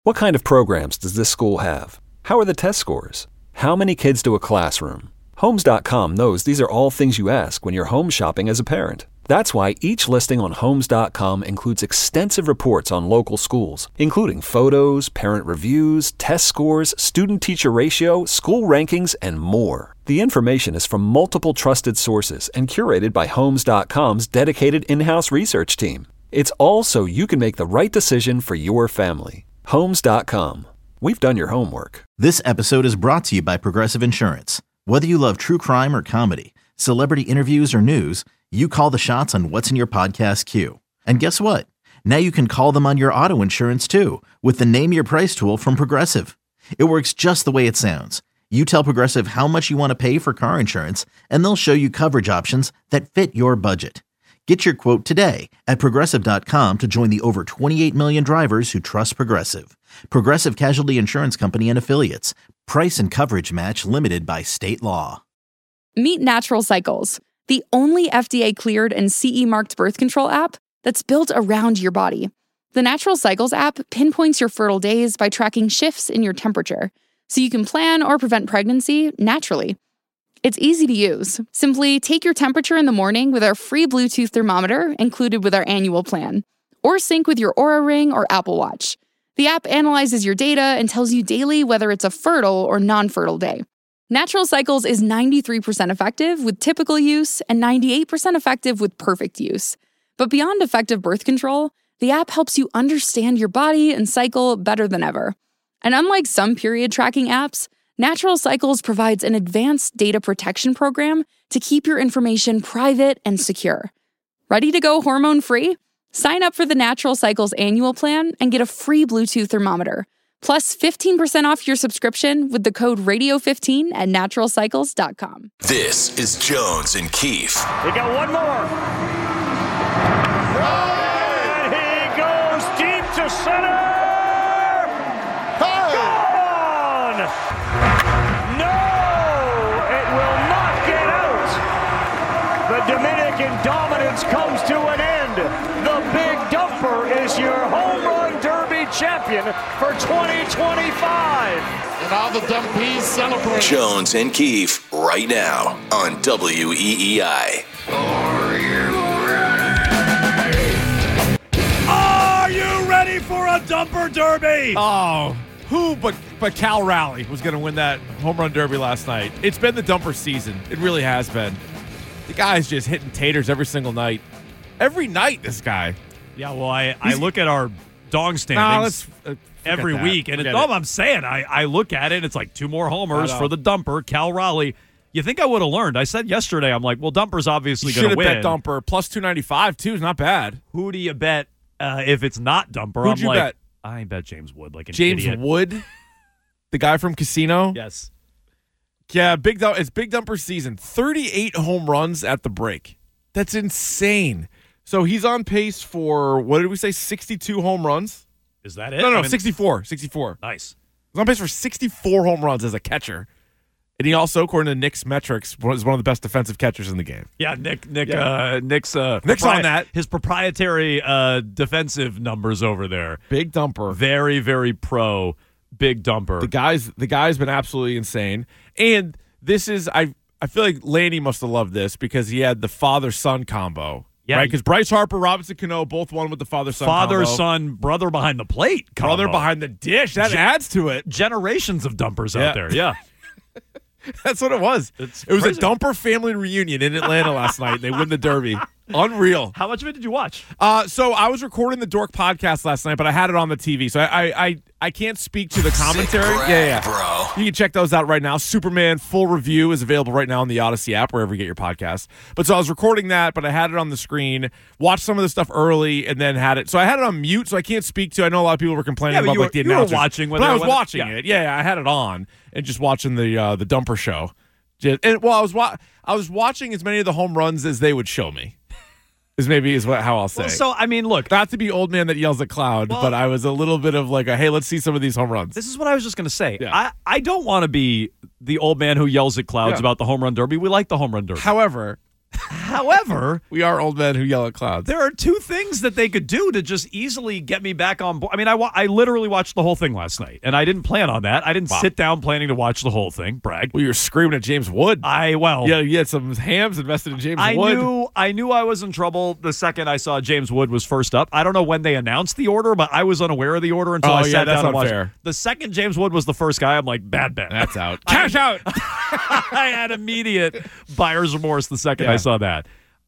What kind of programs does this school have? How are the test scores? How many kids do a classroom? Homes.com knows these are all things you ask when you're home shopping as a parent. That's why each listing on Homes.com includes extensive reports on local schools, including photos, parent reviews, test scores, student-teacher ratio, school rankings, and more. The information is from multiple trusted sources and curated by Homes.com's dedicated in-house research team. It's all so you can make the right decision for your family. Homes.com. We've done your homework. This episode is brought to you by Progressive Insurance. Whether you love true crime or comedy, celebrity interviews or news, you call the shots on what's in your podcast queue. And guess what? Now you can call them on your auto insurance too with the Name Your Price tool from Progressive. It works just the way it sounds. You tell Progressive how much you want to pay for car insurance, and they'll show you coverage options that fit your budget. Get your quote today at Progressive.com to join the over 28 million drivers who trust Progressive. Progressive Casualty Insurance Company and Affiliates. Price and coverage match limited by state law. Meet Natural Cycles, the only FDA-cleared and CE-marked birth control app that's built around your body. The Natural Cycles app pinpoints your fertile days by tracking shifts in your temperature, so you can plan or prevent pregnancy naturally. It's easy to use. Simply take your temperature in the morning with our free Bluetooth thermometer included with our annual plan, or sync with your Oura Ring or Apple Watch. The app analyzes your data and tells you daily whether it's a fertile or non-fertile day. Natural Cycles is 93% effective with typical use and 98% effective with perfect use. But beyond effective birth control, the app helps you understand your body and cycle better than ever. And unlike some period tracking apps, Natural Cycles provides an advanced data protection program to keep your information private and secure. Ready to go hormone-free? Sign up for the Natural Cycles annual plan and get a free Bluetooth thermometer, plus 15% off your subscription with the code radio15 at naturalcycles.com. This is Jones and Keefe. We got one more. And he goes deep to center. Gone! No! It will not get out. The Dominican dominance comes to an end. The Big Dumper is your home run derby champion for 2025. And all the Dumpies celebrate. Jones and Keefe right now on WEEI. Are you ready for a Dumper Derby? Oh, who but Cal Raleigh was going to win that home run derby last night. It's been the Dumper season. It really has been. The guy's just hitting taters every single night. Every night, this guy. Yeah, well, I look at our dog standings every week, and I'm saying I look at it, and it's like 2 more homers for the Dumper, Cal Raleigh. You think I would have learned? I said yesterday, I'm like, well, Dumper's obviously going to win. Should have bet Dumper. Plus 295, too, is not bad. Who do you bet if it's not Dumper? Who'd you bet? I bet James Wood, like an James idiot. Wood? The guy from Casino? Yes. Yeah, it's Big Dumper season. 38 home runs at the break. That's insane. So he's on pace for, what did we say, 62 home runs? Is that it? No, 64. 64. Nice. He's on pace for 64 home runs as a catcher. And he also, according to Nick's metrics, was one of the best defensive catchers in the game. Yeah, Nick's on that. His proprietary defensive numbers over there. Big Dumper. Very, very pro Big Dumper. The guy's been absolutely insane. And this is, I feel like Lanny must have loved this because he had the father-son combo. Yeah. Right? Because Bryce Harper, Robinson Cano, both won with the father-son combo. Father-son, brother behind the plate combo. Brother behind the dish. That adds to it. Generations of Dumpers out there. Yeah. That's what it was. It was a Dumper family reunion in Atlanta last night. They win the Derby. Unreal. How much of it did you watch? So I was recording the Dork podcast last night, but I had it on the TV. So I can't speak to the commentary. Brag, bro. You can check those out right now. Superman full review is available right now on the Odyssey app, wherever you get your podcasts. But so I was recording that, but I had it on the screen, watched some of the stuff early, and then had it. So I had it on mute, so I can't speak to. I know a lot of people were complaining about like the announcers. You were watching. But I was watching it. Yeah, I had it on and just watching the Dumper show. I was watching as many of the home runs as they would show me. How I'll say. Well, so, I mean, look. Not to be old man that yells at cloud, but I was a little bit of like, hey, let's see some of these home runs. This is what I was just going to say. Yeah. I don't want to be the old man who yells at clouds about the home run derby. We like the home run derby. However, However, we are old men who yell at clouds. There are two things that they could do to just easily get me back on board. I mean, I literally watched the whole thing last night, and I didn't plan on that. I didn't sit down planning to watch the whole thing. Brag. Well, you were screaming at James Wood. You had some hams invested in James Wood. I knew I was in trouble the second I saw James Wood was first up. I don't know when they announced the order, but I was unaware of the order until I sat down and watched it. The second James Wood was the first guy, I'm like, bad bet. That's out. Cash out. I had immediate buyer's remorse the second I saw that.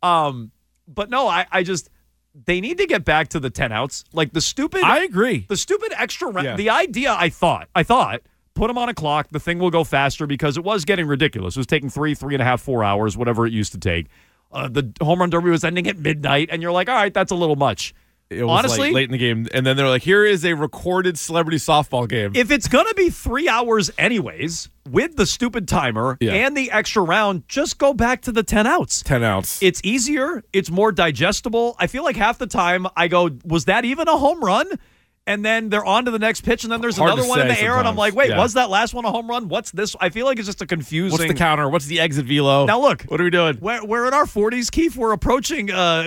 But no, I just, they need to get back to the 10 outs. Like the stupid. I agree. The stupid extra round. Yeah. The idea, I thought, put them on a clock. The thing will go faster because it was getting ridiculous. It was taking 3.5, 4 hours, whatever it used to take. The home run derby was ending at midnight, and you're like, all right, that's a little much. It was honestly late in the game, and then they're like, here is a recorded celebrity softball game. If it's going to be 3 hours anyways, with the stupid timer and the extra round, just go back to the 10 outs. 10 outs. It's easier. It's more digestible. I feel like half the time I go, was that even a home run? And then they're on to the next pitch, and then there's another one in the air, and I'm like, wait, was that last one a home run? What's this? I feel like it's just a confusing. What's the counter? What's the exit velo? Now, look. What are we doing? We're in our 40s, Keith. We're approaching,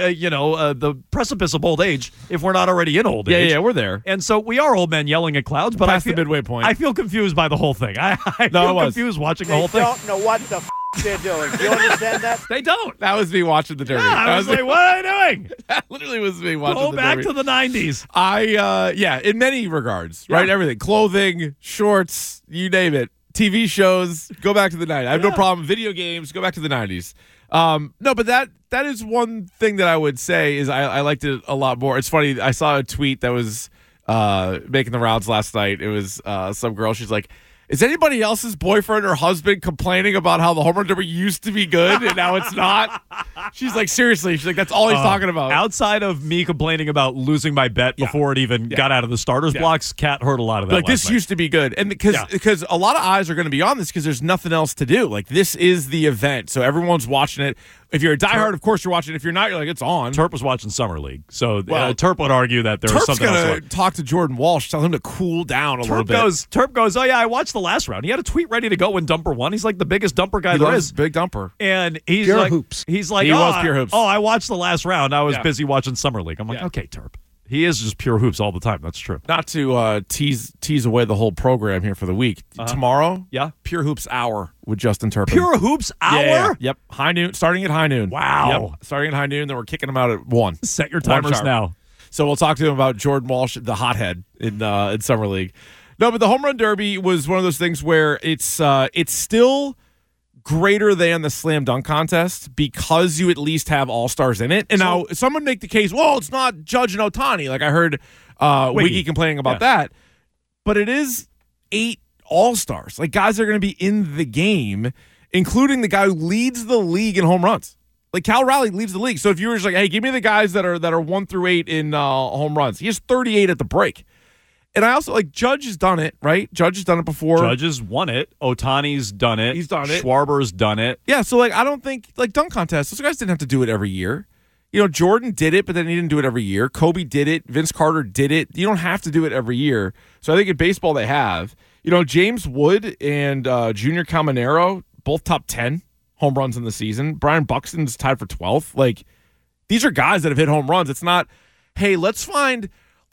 the precipice of old age, if we're not already in old age. Yeah, we're there. And so we are old men yelling at clouds, but past the midway point. I feel confused by the whole thing. I feel confused watching the whole thing. They don't know what the they're doing. Do you understand that? They don't. That was me watching the Derby. Yeah, I was like, what are they doing? That literally was me watching the Derby. Go back to the 90s. In many regards, right? Everything. Clothing, shorts, you name it. TV shows, go back to the 90s. I have no problem. Video games, go back to the 90s. No, but that is one thing that I would say is I liked it a lot more. It's funny. I saw a tweet that was making the rounds last night. It was some girl. She's like, is anybody else's boyfriend or husband complaining about how the home run derby used to be good and now it's not? She's like, seriously. She's like, that's all he's talking about. Outside of me complaining about losing my bet before it even got out of the starters blocks, Kat heard a lot of that. Like, this used to be good. And because a lot of eyes are going to be on this because there's nothing else to do. Like, this is the event. So everyone's watching it. If you're a diehard, of course you're watching. If you're not, you're like, it's on. Terp was watching Summer League. So Terp would argue that there was something else. Terp's going to talk to Jordan Walsh, tell him to cool down a little bit. Terp goes, oh, yeah, I watched the last round. He had a tweet ready to go when Dumper won. He's like the biggest Dumper guy there is. Big Dumper. And he's pure like, hoops. He's like, he was pure hoops. Oh, I watched the last round. I was busy watching Summer League. I'm like, okay, Terp. He is just pure hoops all the time. That's true. Not to tease away the whole program here for the week. Tomorrow, Pure Hoops Hour with Justin Turpin. Pure Hoops Hour? Yeah. Yep. High noon, starting at high noon. Wow. Yep. Starting at high noon, then we're kicking him out at 1. Set your timers now. So we'll talk to him about Jordan Walsh, the hothead in Summer League. No, but the Home Run Derby was one of those things where it's still greater than the slam dunk contest because you at least have all-stars in it. And now someone make the case, well, it's not Judge and Ohtani. Like I heard Wiggy complaining about that. But it is 8 all-stars. Like guys that are going to be in the game, including the guy who leads the league in home runs. Like Cal Raleigh leads the league. So if you were just like, hey, give me the guys that are 1 through 8 in home runs. He has 38 at the break. And I also, like, Judge has done it, right? Judge has done it before. Judge has won it. Ohtani's done it. He's done it. Schwarber's done it. Yeah, so, like, I don't think, like, dunk contests, those guys didn't have to do it every year. You know, Jordan did it, but then he didn't do it every year. Kobe did it. Vince Carter did it. You don't have to do it every year. So I think in baseball they have. You know, James Wood and Junior Caminero, both top 10 home runs in the season. Brian Buxton's tied for 12th. Like, these are guys that have hit home runs. It's not, hey, let's find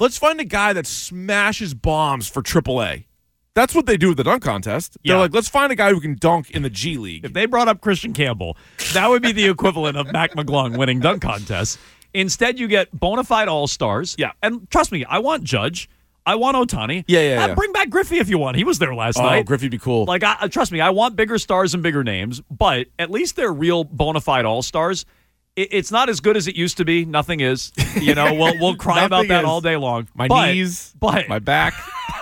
a guy that smashes bombs for AAA. That's what they do with the dunk contest. They're like, let's find a guy who can dunk in the G League. If they brought up Christian Campbell, that would be the equivalent of Mac McClung winning dunk contests. Instead, you get bona fide all-stars. Yeah. And trust me, I want Judge. I want Ohtani. Yeah. Bring back Griffey if you want. He was there last night. Oh, Griffey'd be cool. Like, trust me, I want bigger stars and bigger names, but at least they're real bona fide all-stars. It's not as good as it used to be. Nothing is. You know, we'll cry about that all day long. My knees, my back,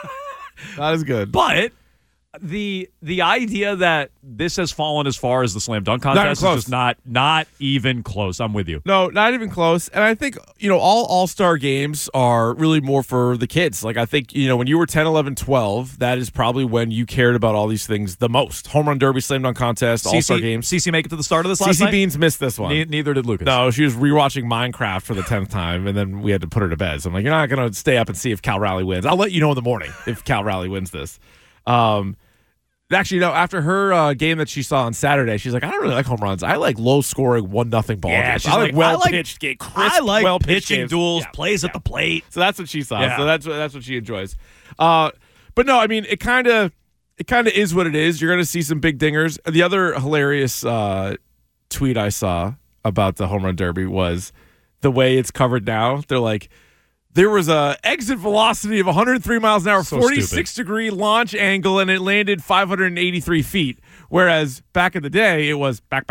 not as good. But the idea that this has fallen as far as the slam dunk contest is just not even close. I'm with you. No, not even close. And I think, you know, all-star games are really more for the kids. Like, I think, you know, when you were 10, 11, 12, that is probably when you cared about all these things the most. Home run derby, slam dunk contest, all-star games. CeCe make it to the start of this last night? CeCe Beans missed this one. Neither did Lucas. No, she was rewatching Minecraft for the 10th time, and then we had to put her to bed. So I'm like, you're not going to stay up and see if Cal Raleigh wins. I'll let you know in the morning if Cal Raleigh wins this. Actually, no, after her game that she saw on Saturday, she's like, I don't really like home runs. I like low-scoring 1-0 ball games. I like well-pitched game, crisp, I like well-pitched pitching games. duels, plays at the plate. So that's what she saw. Yeah. So that's what she enjoys. But no, I mean, it kind of is what it is. You're going to see some big dingers. The other hilarious tweet I saw about the home run derby was the way it's covered now. They're like, there was a exit velocity of 103 miles an hour, So 46-degree launch angle, and it landed 583 feet. Whereas back in the day, it was back.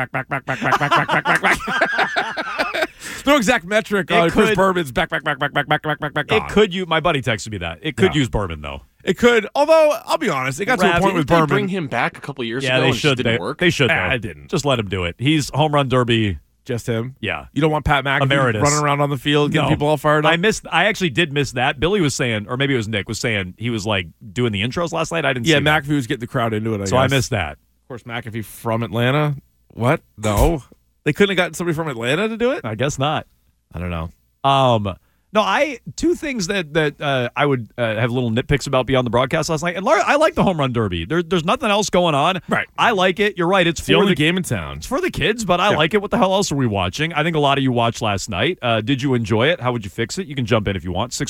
No exact metric. Chris Berman's back. It could my buddy texted me that. It could use Berman, though. It could, although I'll be honest, it got to a point with Berman. Bring him back a couple years ago. Yeah, they and should. It didn't work. They should. I didn't. Just let him do it. He's home run derby. Just him? Yeah. You don't want Pat McAfee Emeritus. running around on the field getting people all fired up? I actually did miss that. Billy was saying, or maybe it was Nick, was saying he was like doing the intros last night. I didn't see that. McAfee was getting the crowd into it, I So guess. I missed that. Of course, McAfee from Atlanta. What? No. They couldn't have gotten somebody from Atlanta to do it? I guess not. I don't know. No, two things that I would have little nitpicks about beyond the broadcast last night. And I like the home run derby. There's nothing else going on. Right. I like it. You're right. It's the for only game in town. It's for the kids, but I like it. What the hell else are we watching? I think a lot of you watched last night. Did you enjoy it? How would you fix it? You can jump in if you want.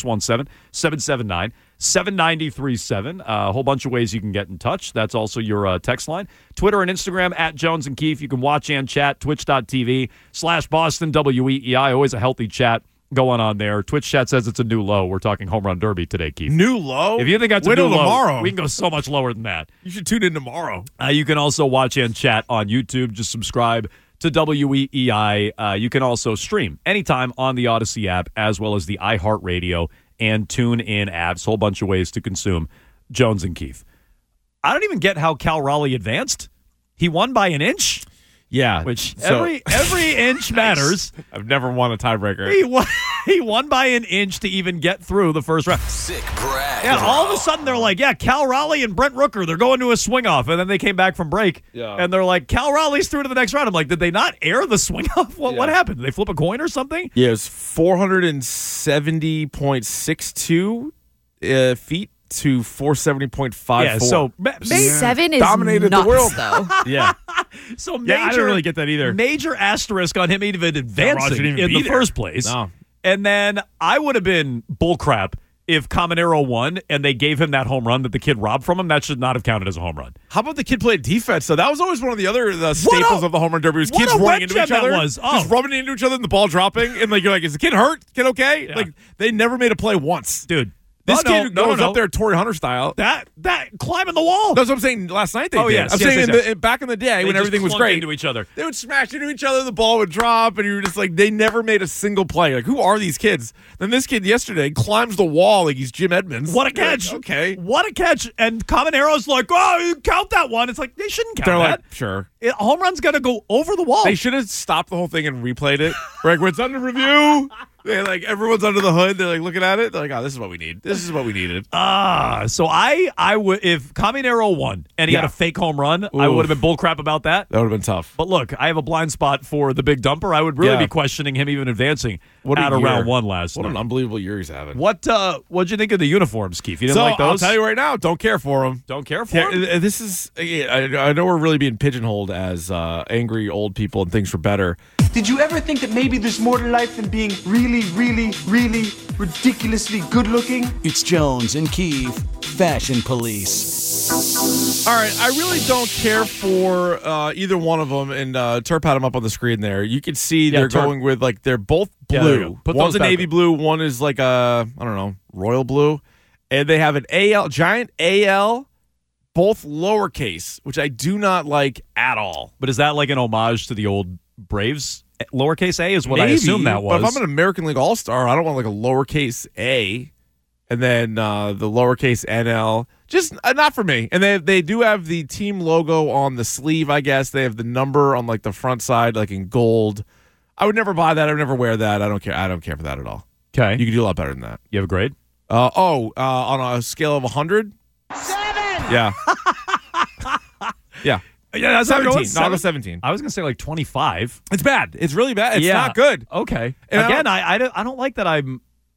617-779-7937. A whole bunch of ways you can get in touch. That's also your text line. Twitter and Instagram at Jones and Keefe. You can watch and chat. Twitch.tv/Boston WEEI. Always a healthy chat going on there. Twitch chat says it's a new low. We're talking home run derby today, Keith. New low? If you think that's Wait a new till low, tomorrow. we can go so much lower than that. You should tune in tomorrow. You can also watch and chat on YouTube. Just subscribe to WEEI. You can also stream anytime on the Odyssey app, as well as the iHeartRadio and TuneIn apps. Whole bunch of ways to consume Jones and Keith. I don't even get how Cal Raleigh advanced. He won by an inch. Yeah. Which every inch matters. I've never won a tiebreaker. He won by an inch to even get through the first round. Sick brag. Yeah, all of a sudden they're like, Cal Raleigh and Brent Rooker, they're going to a swing-off. And then they came back from break, and they're like, Cal Raleigh's through to the next round. I'm like, did they not air the swing-off? What happened? Did they flip a coin or something? Yeah, it was 470.62 feet to 470.54. Yeah, so 7 is dominated nuts, the world. though. Yeah. So I didn't really get that either. Major asterisk on him even advancing even in the there. first place. No. And then I would have been bullcrap if Caminero won and they gave him that home run that the kid robbed from him. That should not have counted as a home run. How about the kid played defense? So that was always one of the other staples of the home run derby. Was kids running into each other, just rubbing into each other, and the ball dropping, and like you're like, is the kid hurt? Kid okay? Yeah. Like they never made a play once, dude. This kid goes up there, Torrey Hunter style. That climbing the wall. That's what I'm saying. Last night they did. Yes, I'm saying back in the day when everything was great, into each other. They would smash into each other. The ball would drop, and you were just like, they never made a single play. Like, who are these kids? Then this kid yesterday climbs the wall like he's Jim Edmonds. What a catch! Okay, what a catch! And Caminero's like, oh, you count that one. It's like they shouldn't count They're that. like, sure. A home run's got to go over the wall. They should have stopped the whole thing and replayed it. Like, when it's under review. They're like, everyone's under the hood. They're like looking at it. They're like, oh, this is what we need. This is what we needed. So I would, if Caminero won and he had a fake home run, I would have been bullcrap about that. That would have been tough. But look, I have a blind spot for the big dumper. I would really be questioning him even advancing out of round one last night. What an unbelievable year he's having. What'd you think of the uniforms, Keith? You didn't like those? I'll tell you right now, don't care for them. Don't care for them? This is, I know we're really being pigeonholed as angry old people and things for better. Did you ever think that maybe there's more to life than being really, really, really ridiculously good looking? It's Jones and Keefe, Fashion Police. All right, I really don't care for either one of them, and Terp had them up on the screen there. You can see they're going with, like, they're both blue. One's a navy blue, one is like a, I don't know, royal blue. And they have an giant AL, both lowercase, which I do not like at all. But is that like an homage to the old Braves? Lowercase a is what Maybe, I assume that was. But if I'm an American League All-Star, I don't want like a lowercase a and then the lowercase NL. Just not for me. And they do have the team logo on the sleeve, I guess. They have the number on like the front side, like in gold. I would never buy that. I would never wear that. I don't care. I don't care for that at all. Okay. You can do a lot better than that. You have a grade? On a scale of 100? 7! Yeah. Yeah. Yeah, that's 17. No, I'll go 17. I was gonna say like 25. It's bad. It's really bad. It's not good. Okay. And again, I don't like that. I'm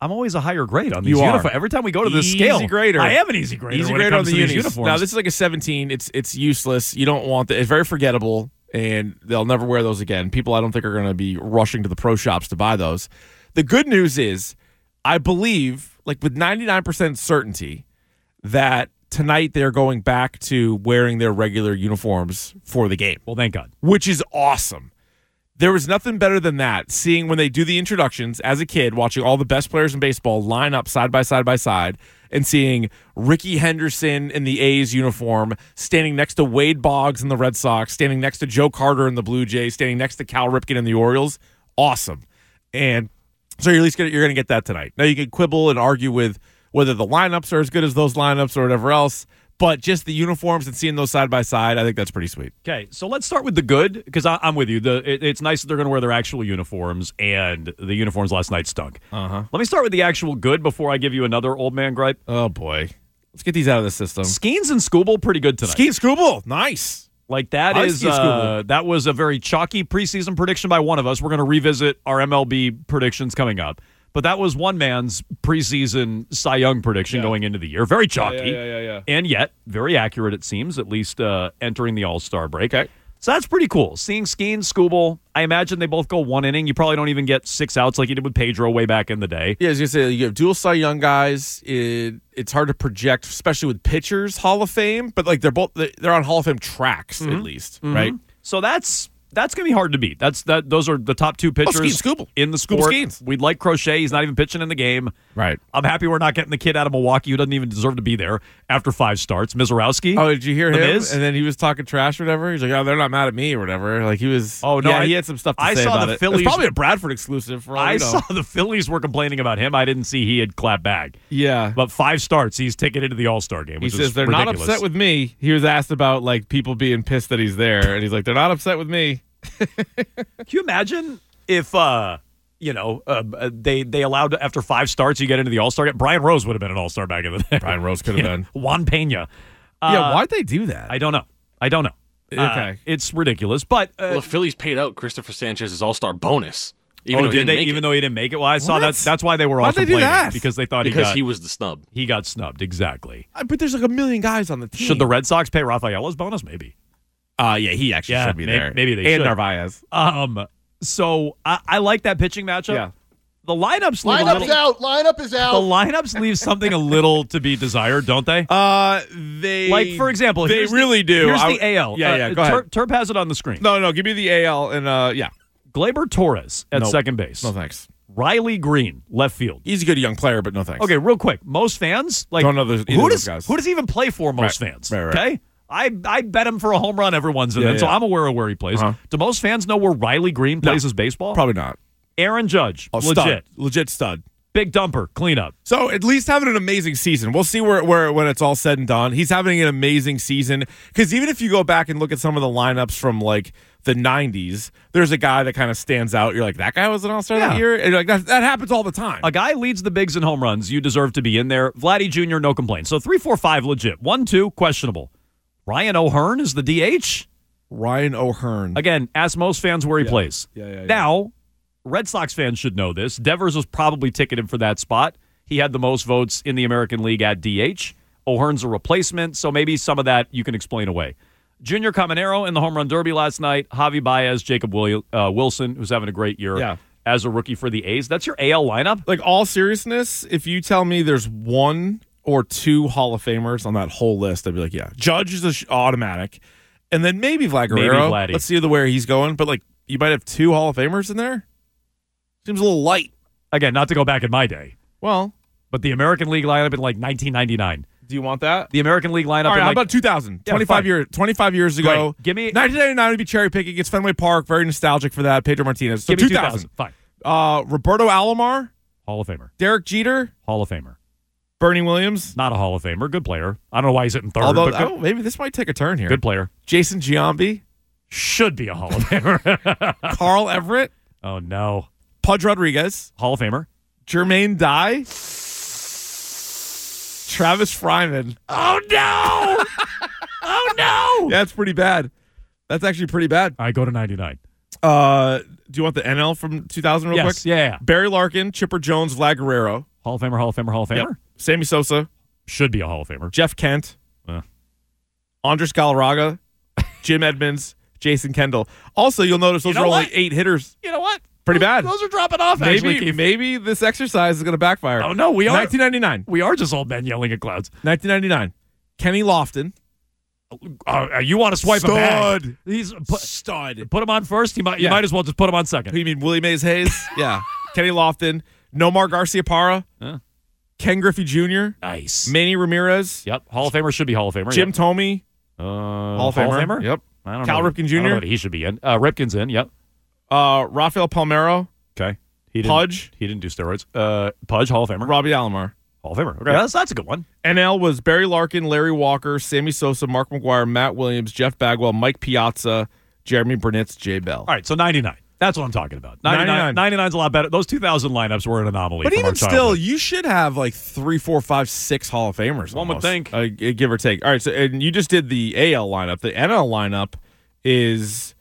I'm always a higher grade on these You are. uniforms. Every time we go to the scale, Easy grader. I am an easy grader. Easy when it grader on comes the to these unis. uniforms. Now, this is like a 17. It's useless. You don't want that. It's very forgettable, and they'll never wear those again. People, I don't think, are going to be rushing to the pro shops to buy those. The good news is, I believe, like with 99% certainty, that tonight they're going back to wearing their regular uniforms for the game. Well, thank God. Which is awesome. There was nothing better than that, seeing when they do the introductions as a kid, watching all the best players in baseball line up side by side, and seeing Ricky Henderson in the A's uniform, standing next to Wade Boggs in the Red Sox, standing next to Joe Carter in the Blue Jays, standing next to Cal Ripken in the Orioles. Awesome. And so you're going to get that tonight. Now you can quibble and argue with whether the lineups are as good as those lineups or whatever else, but just the uniforms and seeing those side by side, I think that's pretty sweet. Okay, so let's start with the good, because I'm with you. It's nice that they're going to wear their actual uniforms, and the uniforms last night stunk. Uh-huh. Let me start with the actual good before I give you another old man gripe. Oh, boy. Let's get these out of the system. Skeens and Skubal, pretty good tonight. Skeens Skubal, nice. Like that that was a very chalky preseason prediction by one of us. We're going to revisit our MLB predictions coming up. But that was one man's preseason Cy Young prediction going into the year. Very chalky. Yeah. And yet, very accurate, it seems, at least entering the All-Star break. Okay. So that's pretty cool. Seeing Skeens, Skubal, I imagine they both go one inning. You probably don't even get 6 outs like you did with Pedro way back in the day. Yeah, I was going to say, you have dual Cy Young guys. It's hard to project, especially with pitchers, Hall of Fame. But like they're on Hall of Fame tracks, at least, right? So that's going to be hard to beat. Those are the top two pitchers in the sport. We'd like Crochet. He's not even pitching in the game. Right. I'm happy we're not getting the kid out of Milwaukee who doesn't even deserve to be there after 5 starts. Mizorowski. Oh, did you hear him? Miz? And then he was talking trash or whatever. He's like, oh, they're not mad at me or whatever. Like he was. Oh, no. Yeah, he had some stuff to say about it. Phillies, it's probably a Bradford exclusive for all I we know. saw the Phillies were complaining about him. I didn't see he had clapped back. Yeah. But 5 starts, he's taken into the All-Star game, He which says is they're ridiculous. not upset with me. He was asked about like people being pissed that he's there. And he's like, they're not upset with me. Can you imagine if they allowed after 5 starts you get into the All-Star game? Brian Rose would have been an All-Star back in the day. Brian Rose could have been. Juan Pena. Why'd they do that? I don't know. Okay. It's ridiculous. But the Phillies paid out Christopher Sanchez's All-Star bonus. Even though he didn't make it? Well, I saw that. That's why they were all complaining. Why'd they do that? Because they thought he was the snub. He got snubbed, exactly. But there's like a million guys on the team. Should the Red Sox pay Rafaela's bonus? Maybe. Yeah, he actually should be there. Maybe they should. And Narvaez. So I like that pitching matchup. Yeah. The lineups leave Lineup is out. The lineups leave something a little to be desired, don't they? They like for example, they really do. Here's the AL. Yeah, go ahead. Terp has it on the screen. No, give me the AL and yeah. Gleyber Torres at second base. No thanks. Riley Green, left field. He's a good young player, but no thanks. Okay, real quick. Most fans don't know either of those guys. Who does he even play for? Most fans. Right. Okay. I bet him for a home run every once in a while, so I'm aware of where he plays. Do most fans know where Riley Green plays his baseball? Probably not. Aaron Judge, legit stud. Big dumper, cleanup. So at least having an amazing season. We'll see where when it's all said and done. He's having an amazing season because even if you go back and look at some of the lineups from like the 90s, there's a guy that kind of stands out. You're like, that guy was an All-Star that year? And like that happens all the time. A guy leads the bigs in home runs. You deserve to be in there. Vladdy Jr., no complaints. So 3, 4, 5, legit. 1, 2, questionable. Ryan O'Hearn is the DH. Ryan O'Hearn. Again, ask most fans where he plays. Yeah. Now, Red Sox fans should know this. Devers was probably ticketed for that spot. He had the most votes in the American League at DH. O'Hearn's a replacement, so maybe some of that you can explain away. Junior Caminero in the home run derby last night. Javi Baez, Jacob Wilson, who's having a great year as a rookie for the A's. That's your AL lineup? Like, all seriousness, if you tell me there's 1 or 2 Hall of Famers on that whole list, I'd be like, yeah. Judge is automatic. And then maybe Vlad Guerrero. Let's see where he's going. But, like, you might have 2 Hall of Famers in there? Seems a little light. Again, not to go back in my day. Well. But the American League lineup in, like, 1999. Do you want that? The American League lineup all right, in, how about 2000? Yeah, 25 years ago. Great. Give me 1999 would be cherry picking. It's Fenway Park. Very nostalgic for that. Pedro Martinez. So give me 2000. Fine. Roberto Alomar. Hall of Famer. Derek Jeter. Hall of Famer. Bernie Williams. Not a Hall of Famer. Good player. I don't know why he's hitting third. Although, maybe this might take a turn here. Good player. Jason Giambi. Should be a Hall of Famer. Carl Everett. Oh, no. Pudge Rodriguez. Hall of Famer. Jermaine Dye. Travis Fryman. Oh, no. Oh, no. Yeah, that's pretty bad. That's actually pretty bad. I go to 99. Do you want the NL from 2000 real quick? Yeah. Barry Larkin, Chipper Jones, Vlad Guerrero. Hall of Famer. Yep. Sammy Sosa. Should be a Hall of Famer. Jeff Kent. Andres Galarraga. Jim Edmonds. Jason Kendall. Also, you'll notice those are only 8 hitters. You know what? Pretty bad. Those are dropping off, actually. Maybe this exercise is going to backfire. Oh, no, we are. 1999. We are just old men yelling at clouds. 1999. Kenny Lofton. You want to swipe a bag. Stud. He's Stud. Put him on first. You might as well just put him on second. Who you mean, Willie Mays Hayes? Yeah. Kenny Lofton. Nomar Garciaparra. Ken Griffey Jr. Nice. Manny Ramirez. Yep. Hall of Famer should be Hall of Famer. Jim Thome. Hall of Famer? Yep. I don't Cal know. Ripken Jr. I don't know what he should be in. Ripken's in. Yep. Rafael Palmeiro. Okay. Pudge. He didn't do steroids. Pudge, Hall of Famer. Robbie Alomar. Hall of Famer. Okay, that's a good one. NL was Barry Larkin, Larry Walker, Sammy Sosa, Mark McGwire, Matt Williams, Jeff Bagwell, Mike Piazza, Jeremy Burnitz, Jay Bell. All right, so 99. That's what I'm talking about. 99's a lot better. Those 2000 lineups were an anomaly. But from even our childhood. still, you should have like 3, 4, 5, 6 Hall of Famers. One would think. Give or take. All right, so and you just did the AL lineup. The NL lineup is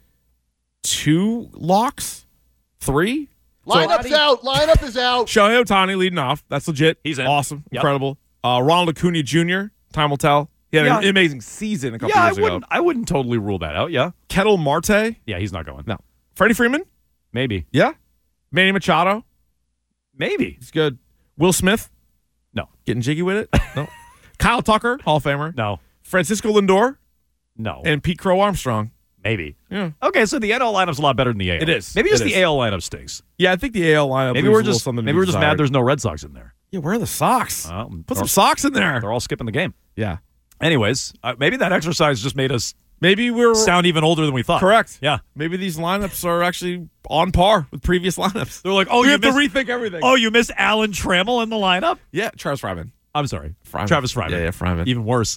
2 locks? 3? Lineup is out. Shohei Ohtani leading off. That's legit. He's in. Awesome. Yep. Incredible. Ronald Acuna Jr. Time will tell. He had an amazing season a couple years ago. I wouldn't totally rule that out, yeah. Kettle Marte. Yeah, he's not going. No. Freddie Freeman. Maybe. Yeah. Manny Machado. Maybe. He's good. Will Smith. No. Getting jiggy with it? No. Kyle Tucker, Hall of Famer. No. Francisco Lindor. No. And Pete Crow Armstrong. Maybe. Yeah. Okay, so the NL lineup's a lot better than the AL. It is. Maybe just the AL lineup stinks. Yeah, I think the AL lineup maybe we're just mad there's no Red Sox in there. Yeah, where are the socks? Put some socks in there. They're all skipping the game. Yeah. Anyways, maybe that exercise just made us we're sound even older than we thought. Correct. Yeah. Maybe these lineups are actually on par with previous lineups. They're like, we have to rethink everything. Oh, you missed Alan Trammell in the lineup? Yeah, Travis Fryman. I'm sorry. Fryman. Travis Fryman. Yeah, Fryman. Even worse.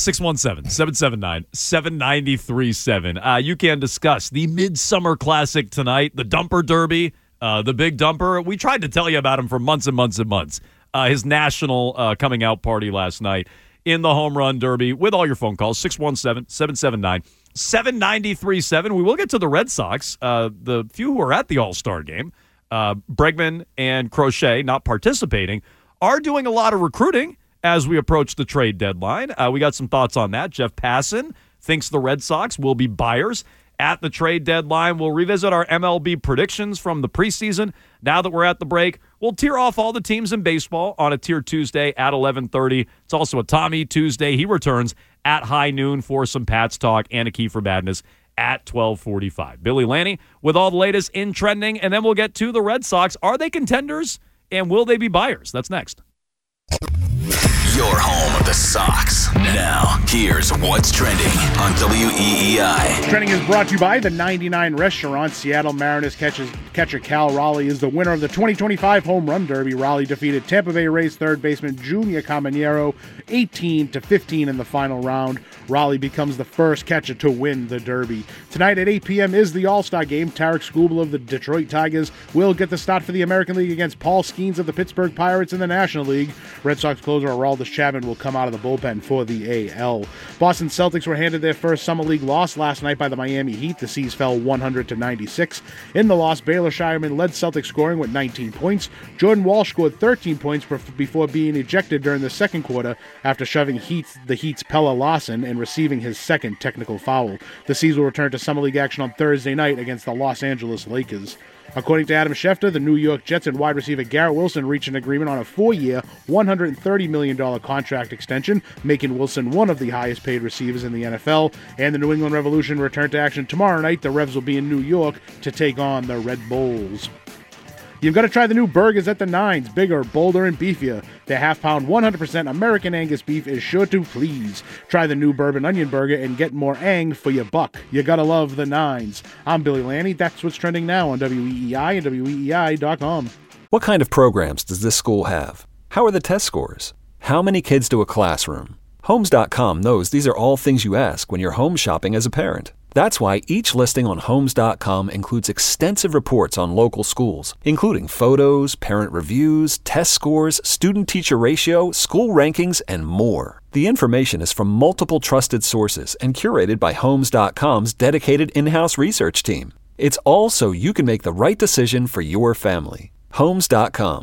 617-779-7937. You can discuss the Midsummer Classic tonight, the Dumper Derby, the Big Dumper. We tried to tell you about him for months and months and months. His national coming out party last night in the Home Run Derby with all your phone calls, 617-779-7937. We will get to the Red Sox, the few who are at the All-Star game. Bregman and Crochet, not participating, are doing a lot of recruiting as we approach the trade deadline. We got some thoughts on that. Jeff Passan thinks the Red Sox will be buyers at the trade deadline. We'll revisit our MLB predictions from the preseason. Now that we're at the break, we'll tier off all the teams in baseball on a Tier Tuesday at 11:30. It's also a Tommy Tuesday. He returns at high noon for some Pats talk and a Kiefer Badness at 12:45. Billy Lanny with all the latest in trending, and then we'll get to the Red Sox. Are they contenders, and will they be buyers? That's next. Your home of the Sox. Now, here's what's trending on WEEI. Trending is brought to you by the 99 Restaurant. Seattle Mariners catcher Cal Raleigh is the winner of the 2025 Home Run Derby. Raleigh defeated Tampa Bay Rays third baseman Junior Caminero 18-15 in the final round. Raleigh becomes the first catcher to win the Derby. Tonight at 8 p.m. is the All-Star Game. Tarek Skubal of the Detroit Tigers will get the start for the American League against Paul Skeens of the Pittsburgh Pirates in the National League. Red Sox closer Aroldis Chapman will come out of the bullpen for the AL. Boston Celtics were handed their first Summer League loss last night by the Miami Heat. The C's fell 100-96. In the loss, Baylor Shireman led Celtics scoring with 19 points. Jordan Walsh scored 13 points before being ejected during the second quarter after shoving the Heat's Pella Lawson and receiving his second technical foul. The C's will return to Summer League action on Thursday night against the Los Angeles Lakers. According to Adam Schefter, the New York Jets and wide receiver Garrett Wilson reached an agreement on a 4-year, $130 million contract extension, making Wilson one of the highest-paid receivers in the NFL. And the New England Revolution return to action tomorrow night. The Revs will be in New York to take on the Red Bulls. You've got to try the new burgers at the Nines. Bigger, bolder, and beefier. Their half-pound, 100% American Angus beef is sure to please. Try the new bourbon onion burger and get more ang for your buck. You gotta love the Nines. I'm Billy Lanny. That's what's trending now on WEEI and WEEI.com. What kind of programs does this school have? How are the test scores? How many kids do a classroom? Homes.com knows these are all things you ask when you're home shopping as a parent. That's why each listing on Homes.com includes extensive reports on local schools, including photos, parent reviews, test scores, student-teacher ratio, school rankings, and more. The information is from multiple trusted sources and curated by Homes.com's dedicated in-house research team. It's all so you can make the right decision for your family. Homes.com.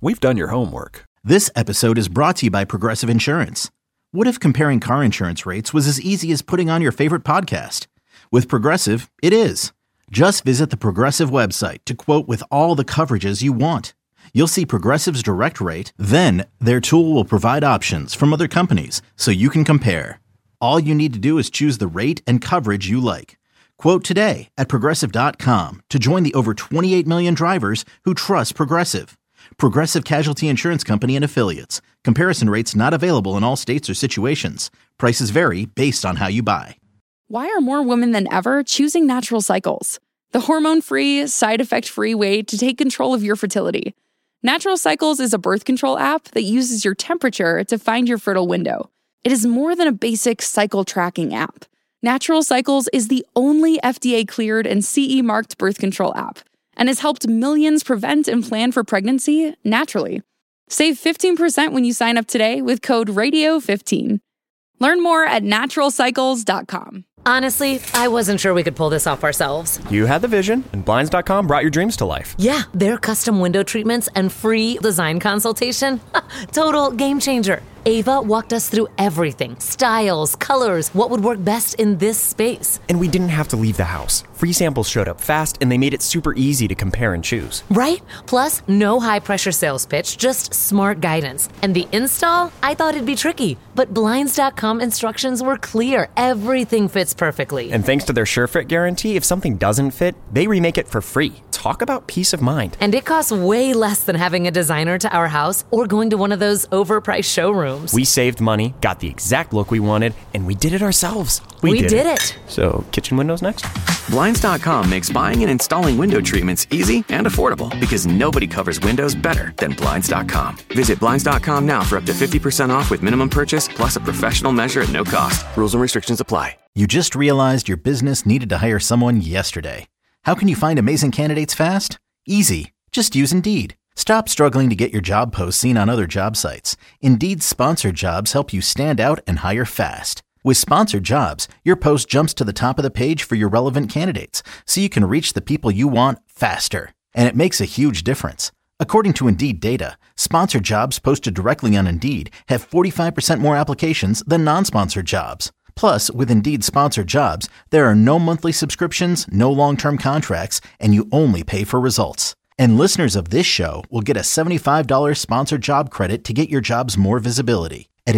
We've done your homework. This episode is brought to you by Progressive Insurance. What if comparing car insurance rates was as easy as putting on your favorite podcast? With Progressive, it is. Just visit the Progressive website to quote with all the coverages you want. You'll see Progressive's direct rate, then their tool will provide options from other companies so you can compare. All you need to do is choose the rate and coverage you like. Quote today at Progressive.com to join the over 28 million drivers who trust Progressive. Progressive Casualty Insurance Company and Affiliates. Comparison rates not available in all states or situations. Prices vary based on how you buy. Why are more women than ever choosing Natural Cycles? The hormone-free, side-effect-free way to take control of your fertility. Natural Cycles is a birth control app that uses your temperature to find your fertile window. It is more than a basic cycle tracking app. Natural Cycles is the only FDA-cleared and CE-marked birth control app and has helped millions prevent and plan for pregnancy naturally. Save 15% when you sign up today with code RADIO15. Learn more at naturalcycles.com. Honestly, I wasn't sure we could pull this off ourselves. You had the vision, and Blinds.com brought your dreams to life. Yeah, their custom window treatments and free design consultation. Total game changer. Ava walked us through everything. Styles, colors, what would work best in this space. And we didn't have to leave the house. Free samples showed up fast, and they made it super easy to compare and choose. Right? Plus, no high-pressure sales pitch, just smart guidance. And the install? I thought it'd be tricky, but Blinds.com instructions were clear. Everything fits perfectly. And thanks to their SureFit guarantee, if something doesn't fit, they remake it for free. Talk about peace of mind. And it costs way less than having a designer to our house or going to one of those overpriced showrooms. We saved money, got the exact look we wanted, and we did it ourselves. We did it. So, kitchen windows next? Blinds.com makes buying and installing window treatments easy and affordable because nobody covers windows better than Blinds.com. Visit Blinds.com now for up to 50% off with minimum purchase plus a professional measure at no cost. Rules and restrictions apply. You just realized your business needed to hire someone yesterday. How can you find amazing candidates fast? Easy. Just use Indeed. Stop struggling to get your job posts seen on other job sites. Indeed's sponsored jobs help you stand out and hire fast. With sponsored jobs, your post jumps to the top of the page for your relevant candidates, so you can reach the people you want faster. And it makes a huge difference. According to Indeed data, sponsored jobs posted directly on Indeed have 45% more applications than non-sponsored jobs. Plus, with Indeed sponsored jobs, there are no monthly subscriptions, no long-term contracts, and you only pay for results. And listeners of this show will get a $75 sponsored job credit to get your jobs more visibility at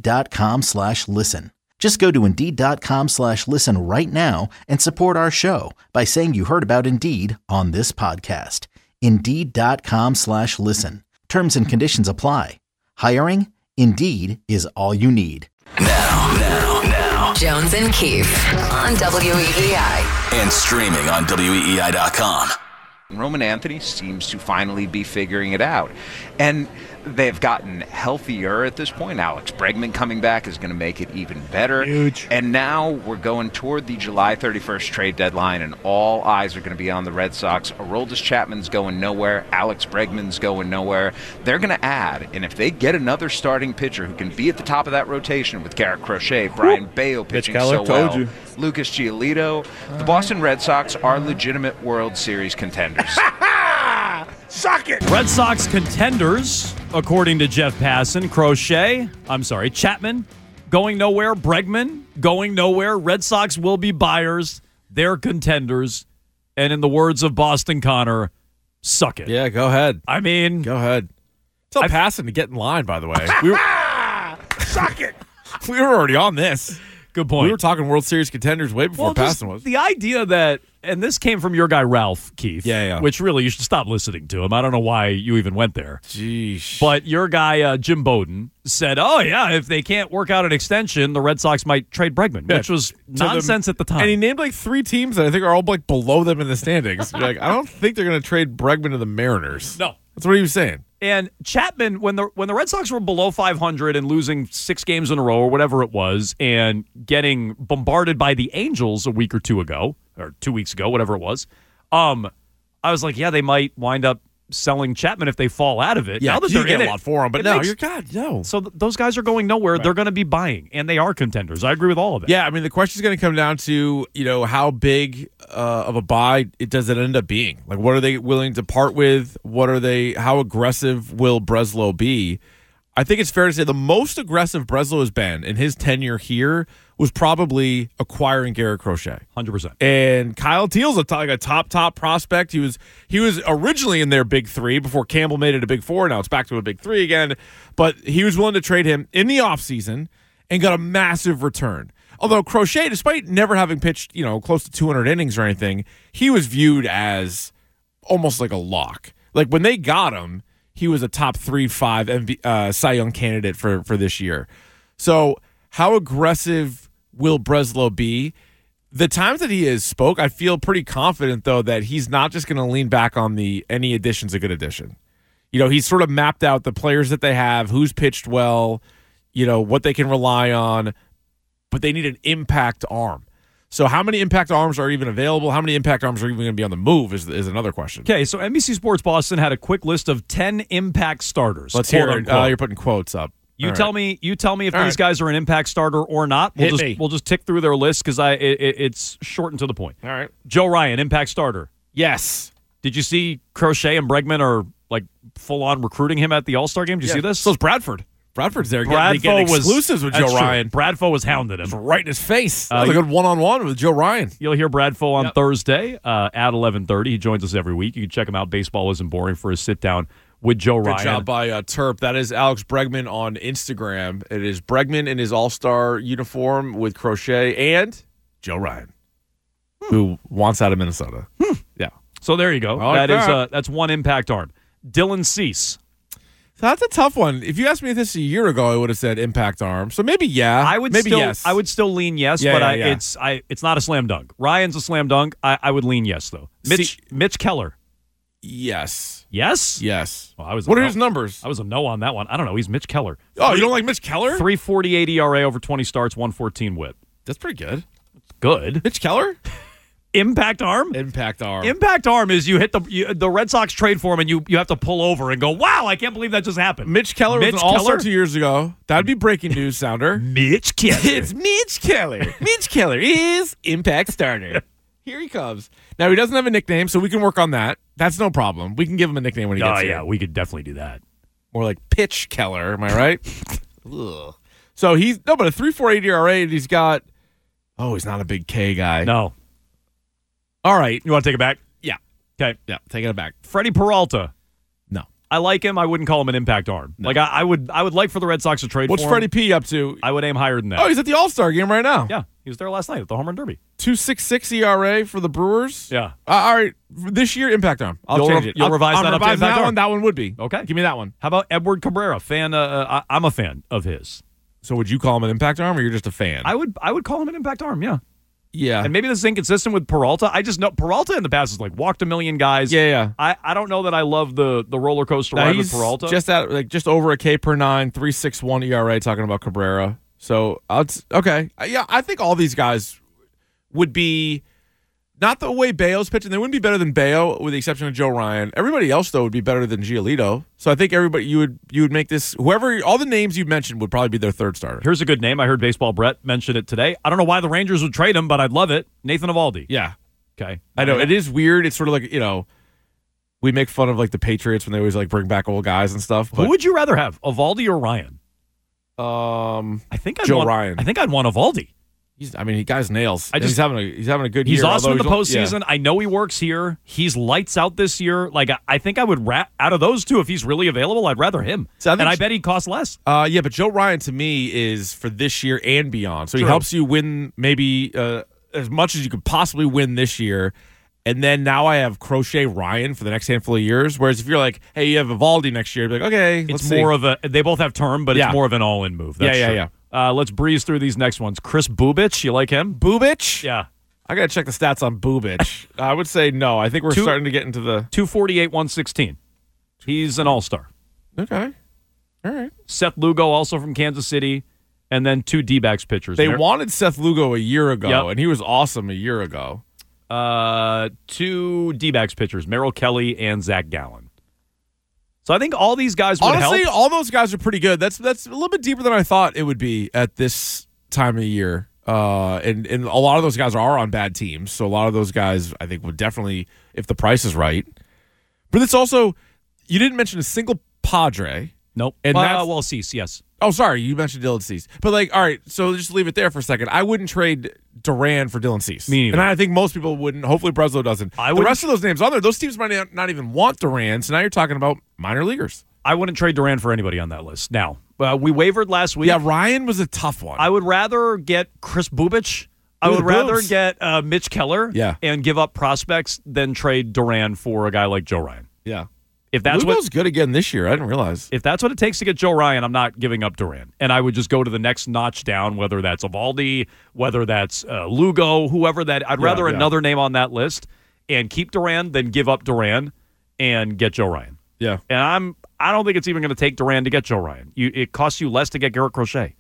Indeed.com/listen. Just go to Indeed.com/listen right now and support our show by saying you heard about Indeed on this podcast. Indeed.com/listen. Terms and conditions apply. Hiring? Indeed is all you need. Now. Jones and Keefe on WEEI. And streaming on WEEI.com. Roman Anthony seems to finally be figuring it out. And they've gotten healthier at this point. Alex Bregman coming back is going to make it even better. Huge. And now we're going toward the July 31st trade deadline, and all eyes are going to be on the Red Sox. Aroldis Chapman's going nowhere. Alex Bregman's going nowhere. They're going to add, and if they get another starting pitcher who can be at the top of that rotation with Garrett Crochet, Brian Bayo pitching so well, Lucas Giolito, the Boston Red Sox are legitimate World Series contenders. Suck it! Red Sox contenders, according to Jeff Passan. Chapman going nowhere. Bregman going nowhere. Red Sox will be buyers. They're contenders. And in the words of Boston Connor, suck it. Yeah, go ahead. I mean, go ahead. Tell Passan to get in line, by the way. Suck it! We were already on this. Good point. We were talking World Series contenders way before Passan was. The idea that, and this came from your guy Ralph Keefe, yeah. Which really you should stop listening to him. I don't know why you even went there. Jeez. But your guy Jim Bowden said, "Oh yeah, if they can't work out an extension, the Red Sox might trade Bregman," which was nonsense at the time. And he named like 3 teams that I think are all like below them in the standings. You're like, I don't think they're going to trade Bregman to the Mariners. No, that's what he was saying. And Chapman, when the Red Sox were below 500 and losing 6 games in a row or whatever it was, and getting bombarded by the Angels a week or 2 ago, or 2 weeks ago, whatever it was, I was like, yeah, they might wind up selling Chapman if they fall out of it. Yeah, now that you they're get in a lot for him, but no. So those guys are going nowhere. Right. They're going to be buying, and they are contenders. I agree with all of it. Yeah, I mean, the question is going to come down to, how big of a buy does it end up being? Like, what are they willing to part with? How aggressive will Breslow be? I think it's fair to say the most aggressive Breslow has been in his tenure here was probably acquiring Garrett Crochet. 100%. And Kyle Teal's a top prospect. He was originally in their big three before Campbell made it a big four. Now it's back to a big three again. But he was willing to trade him in the offseason and got a massive return. Although Crochet, despite never having pitched, close to 200 innings or anything, he was viewed as almost like a lock. Like when they got him, he was a top 3-5 Cy Young candidate for this year. So how aggressive will Breslow be? The times that he has spoke, I feel pretty confident, though, that he's not just going to lean back on any addition's a good addition. He's sort of mapped out the players that they have, who's pitched well, what they can rely on, but they need an impact arm. So how many impact arms are even available? How many impact arms are even going to be on the move is another question. Okay, so NBC Sports Boston had a quick list of 10 impact starters. Let's hear it. You're putting quotes up. You tell me if these guys are an impact starter or not. We'll just tick through their list because it's short and to the point. All right. Joe Ryan, impact starter. Yes. Did you see Crochet and Bregman are like full on recruiting him at the All-Star game? Did you see this? So is Bradford. Bradford's there getting exclusives with Joe Ryan. Bradfo was hounding him. Right in his face. That was a good one-on-one with Joe Ryan. You'll hear Bradfo on Thursday at 11:30. He joins us every week. You can check him out. Baseball Isn't Boring for his sit-down with Joe Ryan. Good job by Terp. That is Alex Bregman on Instagram. It is Bregman in his All-Star uniform with Crochet and Joe Ryan, who wants out of Minnesota. Yeah. So there you go. That's one impact arm. Dylan Cease. That's a tough one. If you asked me this a year ago, I would have said impact arm. So maybe yes. I would still lean yes, it's not a slam dunk. Ryan's a slam dunk. I would lean yes though. Mitch Keller. Yes. Yes? Yes. Well, what are his numbers? I was a no on that one. I don't know. He's Mitch Keller. Oh, you don't like Mitch Keller? 3.48 ERA over 20 starts, 114 whip. That's pretty good. Good. Mitch Keller? Impact arm? Impact arm. Impact arm is you hit the Red Sox trade for him and you have to pull over and go, wow, I can't believe that just happened. Mitch Keller was an all-star 2 years ago. That'd be breaking news, Sounder. Mitch Keller. It's Mitch Keller. Mitch Keller is impact starter. Here he comes. Now, he doesn't have a nickname, so we can work on that. That's no problem. We can give him a nickname when he gets here. Oh, yeah, we could definitely do that. More like Pitch Keller, am I right? Ugh. So but a 3.48 ERA, and he's got, he's not a big K guy. No. All right. You want to take it back? Yeah. Okay. Yeah, taking it back. Freddie Peralta. No. I like him. I wouldn't call him an impact arm. No. Like, I would like for the Red Sox to trade What's for him. Freddie P up to? I would aim higher than that. Oh, he's at the All-Star game right now. Yeah. He was there last night at the Home Run Derby. 2.66 ERA for the Brewers. Yeah. All right. This year, impact arm. I'll change it. You'll revise that up to impact arm? That one would be. Okay. Give me that one. How about Edward Cabrera? Fan. I'm a fan of his. So would you call him an impact arm, or you're just a fan? I would call him an impact arm, yeah. Yeah. And maybe this is inconsistent with Peralta. I just know Peralta in the past has walked a million guys. Yeah. I don't know that I love the roller coaster ride with Peralta. Just over a K per 9, 3.61 ERA, talking about Cabrera. So okay. Yeah, I think all these guys would be not the way Bayo's pitching. They wouldn't be better than Bayo, with the exception of Joe Ryan. Everybody else, though, would be better than Giolito. So I think everybody you would make this all the names you mentioned would probably be their third starter. Here's a good name. I heard Baseball Brett mention it today. I don't know why the Rangers would trade him, but I'd love it. Nathan Eovaldi. Yeah. Okay. I know it is weird. It's sort of like we make fun of the Patriots when they always bring back old guys and stuff. But who would you rather have, Eovaldi or Ryan? I think Ryan. I think I'd want Eovaldi. He guy's nails. He's having a good year. He's awesome in the postseason. Yeah. I know he works here. He's lights out this year. I think I would out of those two, if he's really available, I'd rather him. So I bet he'd cost less. Yeah, but Joe Ryan to me is for this year and beyond. So he helps you win maybe as much as you could possibly win this year. And then now I have Crochet Ryan for the next handful of years. Whereas if you're hey, you have Eovaldi next year, you're okay, it's more of they both have term, but it's more of an all-in move. That's true. Yeah. Let's breeze through these next ones. Chris Bubich, you like him? Bubich? Yeah. I got to check the stats on Bubich. I would say no. I think we're starting to get into the 248, 116. He's an all-star. Okay. All right. Seth Lugo, also from Kansas City, and then 2 D-backs pitchers. They wanted Seth Lugo a year ago, and he was awesome a year ago. 2 D-backs pitchers, Merrill Kelly and Zach Gallen. So I think all these guys would honestly, help. all those guys are pretty good. That's a little bit deeper than I thought it would be at this time of year. And a lot of those guys are on bad teams. So a lot of those guys, I think, would definitely, if the price is right. But it's also, you didn't mention a single Padre. Nope. And Cease, yes. Oh, sorry, you mentioned Dylan Cease. But, all right, so just leave it there for a second. I wouldn't trade Duran for Dylan Cease. Me neither. And I think most people wouldn't. Hopefully Breslow doesn't. The rest of those names on there, those teams might not even want Duran, so now you're talking about minor leaguers. I wouldn't trade Duran for anybody on that list. Now, we wavered last week. Yeah, Ryan was a tough one. I would rather get Chris Bubich. I would rather get Mitch Keller and give up prospects than trade Duran for a guy like Joe Ryan. Yeah. If that's Lugo's good again this year. I didn't realize. If that's what it takes to get Joe Ryan, I'm not giving up Duran. And I would just go to the next notch down, whether that's Eovaldi, whether that's Lugo, whoever that. I'd rather another name on that list and keep Duran than give up Duran and get Joe Ryan. Yeah. And I don't think it's even going to take Duran to get Joe Ryan. It costs you less to get Garrett Crochet.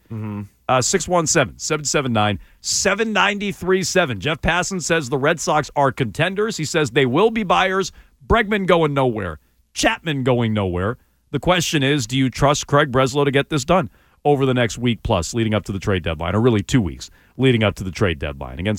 617-779-7937. Jeff Passan says the Red Sox are contenders. He says they will be buyers. Bregman going nowhere. Chapman going nowhere. The question is, do you trust Craig Breslow to get this done over the next week plus leading up to the trade deadline, or really 2 weeks leading up to the trade deadline? Again,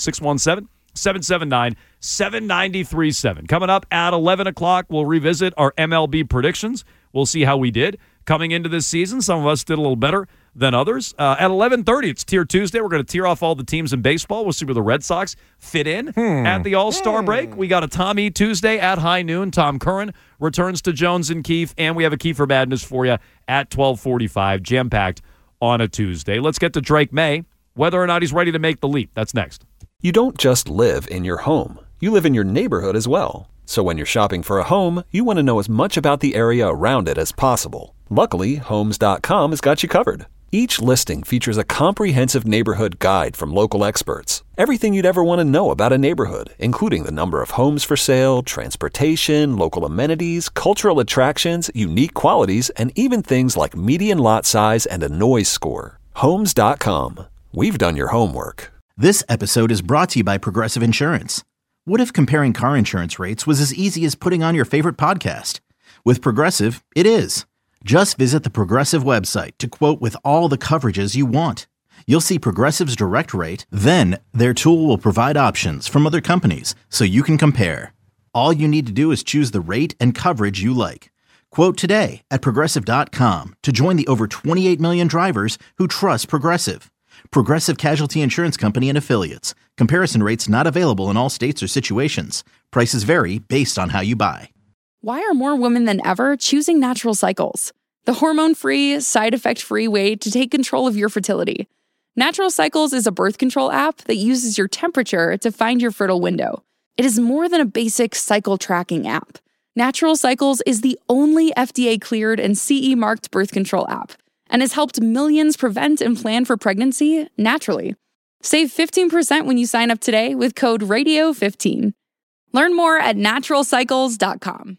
617-779-7937. Coming up at 11 o'clock, we'll revisit our MLB predictions. We'll see how we did coming into this season. Some of us did a little better than others. At 11:30, it's Tier Tuesday. We're going to tier off all the teams in baseball. We'll see where the Red Sox fit in at the All-Star break. We got a Tom E! Tuesday at high noon. Tom Curran returns to Jones and Keefe, and we have a Kiefer Madness for you at 12:45, jam-packed on a Tuesday. Let's get to Drake May, whether or not he's ready to make the leap. That's next. You don't just live in your home. You live in your neighborhood as well. So when you're shopping for a home, you want to know as much about the area around it as possible. Luckily, Homes.com has got you covered. Each listing features a comprehensive neighborhood guide from local experts. Everything you'd ever want to know about a neighborhood, including the number of homes for sale, transportation, local amenities, cultural attractions, unique qualities, and even things like median lot size and a noise score. Homes.com. We've done your homework. This episode is brought to you by Progressive Insurance. What if comparing car insurance rates was as easy as putting on your favorite podcast? With Progressive, it is. Just visit the Progressive website to quote with all the coverages you want. You'll see Progressive's direct rate, then their tool will provide options from other companies so you can compare. All you need to do is choose the rate and coverage you like. Quote today at Progressive.com to join the over 28 million drivers who trust Progressive. Progressive Casualty Insurance Company and Affiliates. Comparison rates not available in all states or situations. Prices vary based on how you buy. Why are more women than ever choosing Natural Cycles? The hormone-free, side-effect-free way to take control of your fertility. Natural Cycles is a birth control app that uses your temperature to find your fertile window. It is more than a basic cycle tracking app. Natural Cycles is the only FDA-cleared and CE-marked birth control app and has helped millions prevent and plan for pregnancy naturally. Save 15% when you sign up today with code RADIO15. Learn more at naturalcycles.com.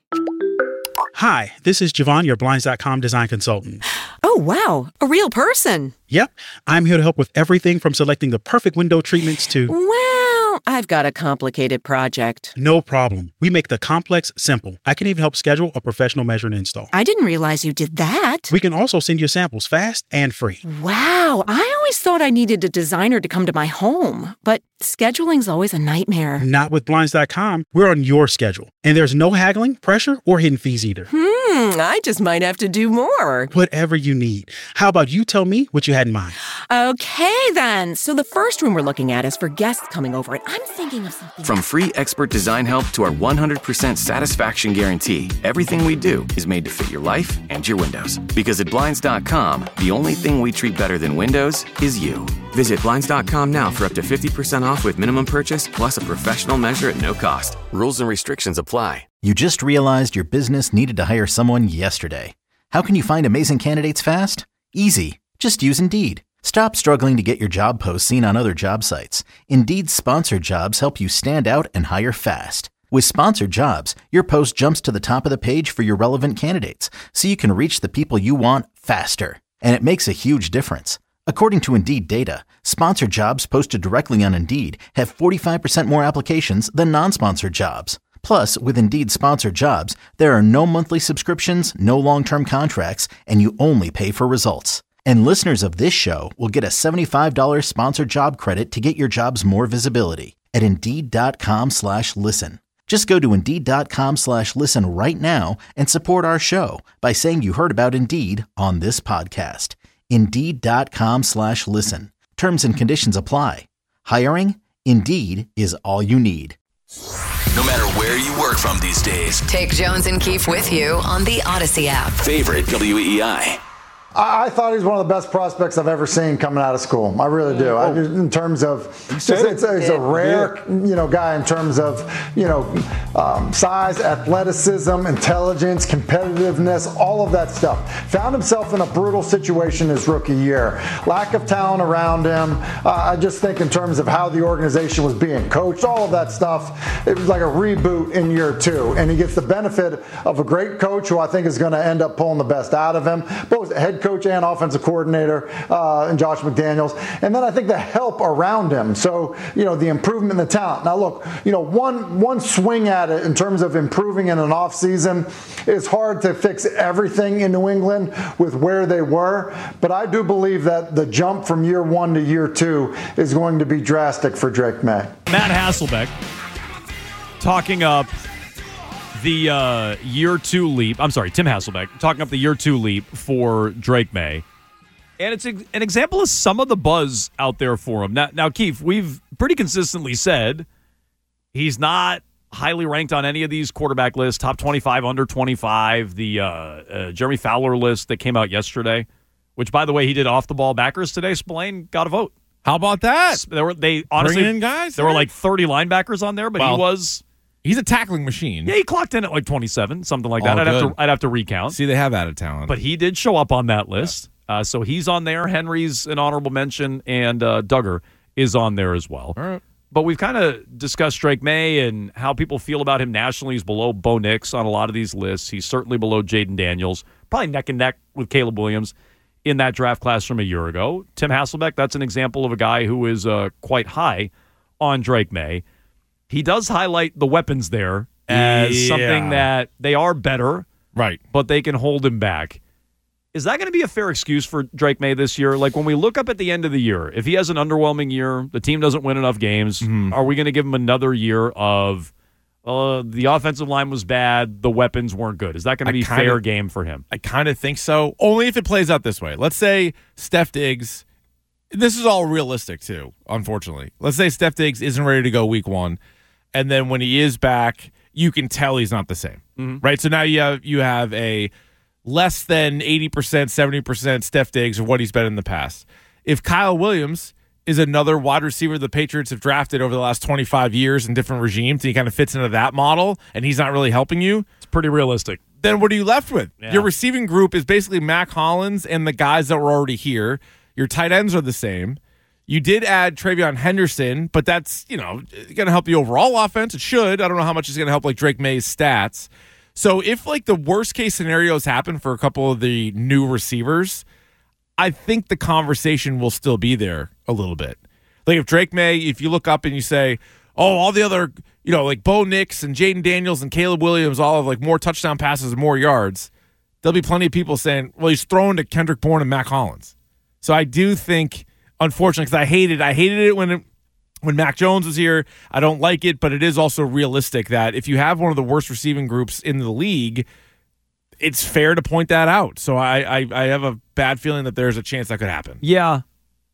Hi, this is Javon, your Blinds.com design consultant. Oh, wow. A real person. Yep. I'm here to help with everything from selecting the perfect window treatments to... Well, I've got a complicated project. No problem. We make the complex simple. I can even help schedule a professional measure and install. I didn't realize you did that. We can also send you samples fast and free. Wow. I always thought I needed a designer to come to my home, but scheduling's always a nightmare. Not with Blinds.com. We're on your schedule. And there's no haggling, pressure, or hidden fees either. I just might have to do more. Whatever you need. How about you tell me what you had in mind? Okay, then. So the first room we're looking at is for guests coming over, and I'm thinking of something. From free expert design help to our 100% satisfaction guarantee, everything we do is made to fit your life and your windows. Because at Blinds.com, the only thing we treat better than windows is you. Visit Blinds.com now for up to 50% off with minimum purchase plus a professional measure at no cost. Rules and restrictions apply. You just realized your business needed to hire someone yesterday. How can you find amazing candidates fast? Easy. Just use Indeed. Stop struggling to get your job posts seen on other job sites. Indeed's sponsored jobs help you stand out and hire fast. With sponsored jobs, your post jumps to the top of the page for your relevant candidates, so you can reach the people you want faster. And it makes a huge difference. According to Indeed data, sponsored jobs posted directly on Indeed have 45% more applications than non-sponsored jobs. Plus, with Indeed Sponsored Jobs, there are no monthly subscriptions, no long-term contracts, and you only pay for results. And listeners of this show will get a $75 sponsored job credit to get your jobs more visibility at Indeed.com/listen. Just go to Indeed.com/listen right now and support our show by saying you heard about Indeed on this podcast. Indeed.com/listen. Terms and conditions apply. Hiring? Indeed is all you need. No matter where you work from these days, take Jones and Keefe with you on the Odyssey app. Favorite WEEI. I thought he's one of the best prospects I've ever seen coming out of school. I really do. In terms of, it's a rare, guy in terms of, size, athleticism, intelligence, competitiveness, all of that stuff. Found himself in a brutal situation his rookie year. Lack of talent around him. I just think in terms of how the organization was being coached, all of that stuff, it was like a reboot in year two. And he gets the benefit of a great coach who I think is going to end up pulling the best out of him, both head coach and offensive coordinator, and Josh McDaniels. And then I think the help around him. So, the improvement in the talent. Now, look, one swing at it in terms of improving in an offseason is hard to fix everything in New England with where they were. But I do believe that the jump from year one to year two is going to be drastic for Drake May. Matt Hasselbeck talking up the year two leap. I'm sorry, Tim Hasselbeck talking up the year two leap for Drake May. And it's an example of some of the buzz out there for him. Now, Keith, we've pretty consistently said he's not highly ranked on any of these quarterback lists, top 25, under 25, the Jeremy Fowler list that came out yesterday, which, by the way, he did off the ball backers today. Spillane got a vote. How about that? They honestly, bringing in guys. There were like 30 linebackers on there, but he's a tackling machine. Yeah, he clocked in at like 27, something like that. I'd have to recount. See, they have added talent. But he did show up on that list. So he's on there. Henry's an honorable mention, and Duggar is on there as well. All right. But we've kind of discussed Drake May and how people feel about him nationally. He's below Bo Nix on a lot of these lists. He's certainly below Jaden Daniels, probably neck and neck with Caleb Williams in that draft class from a year ago. Tim Hasselbeck, that's an example of a guy who is quite high on Drake May. He does highlight the weapons there as something that they are better, right? But they can hold him back. Is that going to be a fair excuse for Drake May this year? Like when we look up at the end of the year, if he has an underwhelming year, the team doesn't win enough games, are we going to give him another year of the offensive line was bad, the weapons weren't good? Is that going to be fair game for him? I kind of think so, only if it plays out this way. Let's say Steph Diggs, this is all realistic too, unfortunately. Let's say Steph Diggs isn't ready to go week one, and then when he is back, you can tell he's not the same, right? So now you have a less than 80%, 70% Steph Diggs of what he's been in the past. If Kyle Williams is another wide receiver the Patriots have drafted over the last 25 years in different regimes, and he kind of fits into that model, and he's not really helping you, it's pretty realistic. Then what are you left with? Yeah. Your receiving group is basically Mac Hollins and the guys that were already here. Your tight ends are the same. You did add Travion Henderson, but that's, going to help the overall offense. It should. I don't know how much it's going to help like Drake May's stats. So if like the worst case scenarios happen for a couple of the new receivers, I think the conversation will still be there a little bit. Like if Drake May, if you look up and you say, oh, all the other, like Bo Nix and Jaden Daniels and Caleb Williams all have like more touchdown passes and more yards, there'll be plenty of people saying, well, he's throwing to Kendrick Bourne and Mac Hollins. So I do think, unfortunately, because I hated it when Mac Jones was here. I don't like it, but it is also realistic that if you have one of the worst receiving groups in the league, it's fair to point that out. So I have a bad feeling that there's a chance that could happen. Yeah.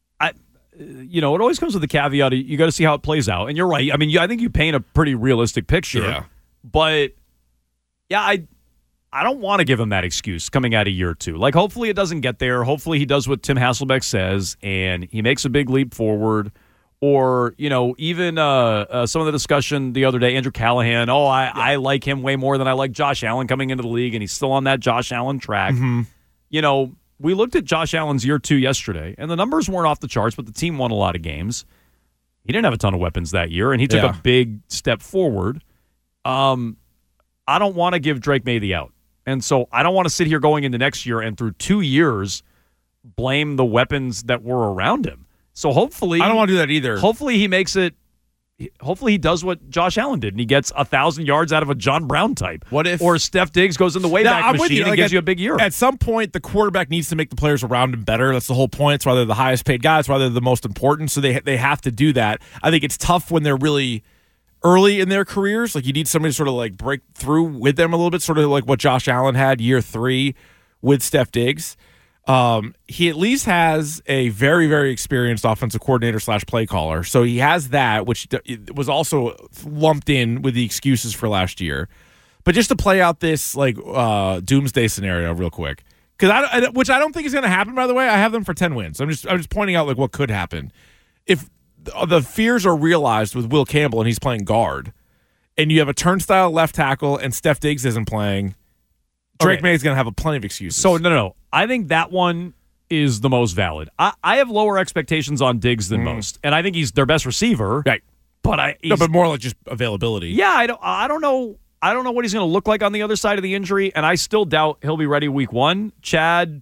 It always comes with the caveat. You got to see how it plays out. And you're right. I mean, I think you paint a pretty realistic picture. Yeah. But, yeah, I don't want to give him that excuse coming out of year two. Like, hopefully it doesn't get there. Hopefully he does what Tim Hasselbeck says, and he makes a big leap forward. Or, even some of the discussion the other day, Andrew Callahan, I like him way more than I like Josh Allen coming into the league, and he's still on that Josh Allen track. Mm-hmm. We looked at Josh Allen's year two yesterday, and the numbers weren't off the charts, but the team won a lot of games. He didn't have a ton of weapons that year, and he took a big step forward. I don't want to give Drake May the out. And so I don't want to sit here going into next year and through 2 years blame the weapons that were around him. So hopefully... I don't want to do that either. Hopefully he makes it hopefully he does what Josh Allen did and he gets 1,000 yards out of a John Brown type. What if? Or Steph Diggs goes in the Wayback Machine and gives you a big year. At some point, the quarterback needs to make the players around him better. That's the whole point. It's why they're the highest paid guys, why they're the most important. So they have to do that. I think it's tough when they're really early in their careers. Like you need somebody to sort of like break through with them a little bit, sort of like what Josh Allen had year 3 with Steph Diggs. He at least has a very, very experienced offensive coordinator / play caller. So he has that, which was also lumped in with the excuses for last year. But just to play out this like doomsday scenario real quick, because which I don't think is going to happen. By the way, I have them for 10 wins. I'm just pointing out like what could happen if the fears are realized with Will Campbell and he's playing guard, and you have a turnstile left tackle and Steph Diggs isn't playing. Drake May is going to have plenty of excuses. So, no. I think that one is the most valid. I have lower expectations on Diggs than most, and I think he's their best receiver. Right. But but more like just availability. Yeah, I don't know. I don't know what he's going to look like on the other side of the injury, and I still doubt he'll be ready week 1. Chad